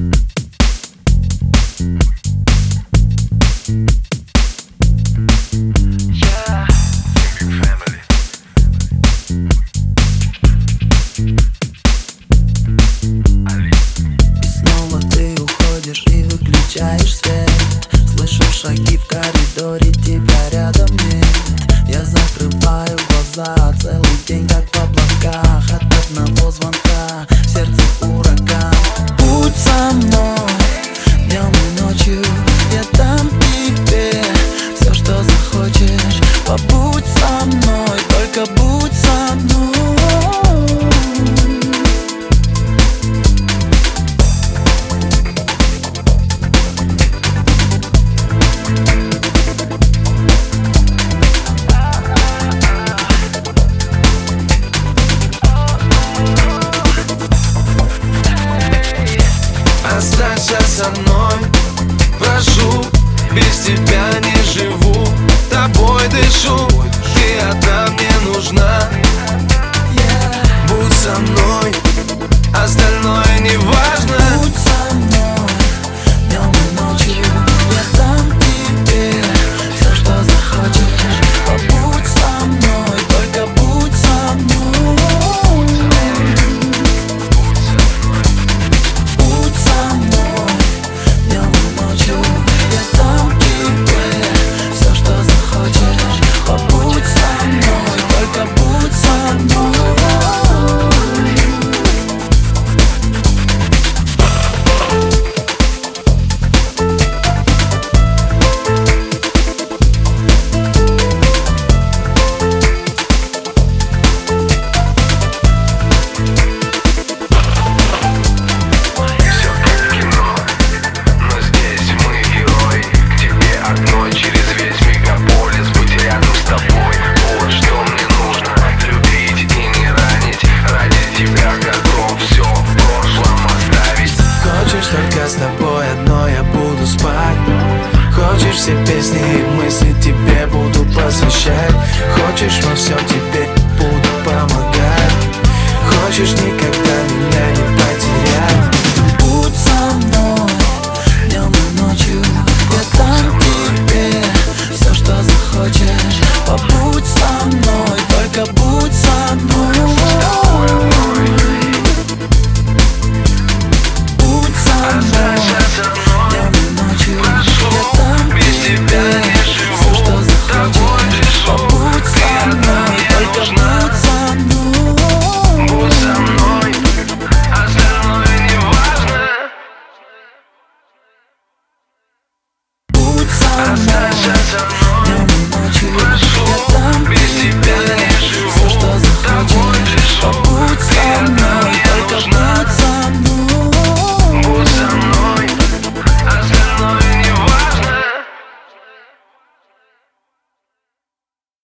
Выключаешь свет, слышу шаги в коридоре, тебя рядом нет. Я закрываю глаза, целый день как в облаках. От одного звонка в сердце ураган. Будь со мной днем и ночью, я дам тебе все, что захочешь. Побудь со мной, только будь со мной. Останься со мной, прошу, без тебя не живу. Тобой дышу, ты одна мне нужна. Будь со мной, остальное не важно. Будь со мной днем и ночью, я дам тебе все, что захочешь. Побудь со мной, только будь со мной. Будь со мной днем и ночью, я дам тебе все, что захочешь. Побудь со мной, только будь со мной. Только с тобой одно я буду спать. Хочешь, все песни и мысли тебе буду посвящать. Хочешь, во всем тебе буду помогать. Хочешь, никогда меня не потерять. Будь со мной днем и ночью, я дам тебе все, что захочешь. Побудь со мной, только будь со мной. Будь со мной днем и ночью, я дам тебе все, что захочешь. Побудь со мной, только будь со мной. Будь со мной, остальное не важно. Будь со мной.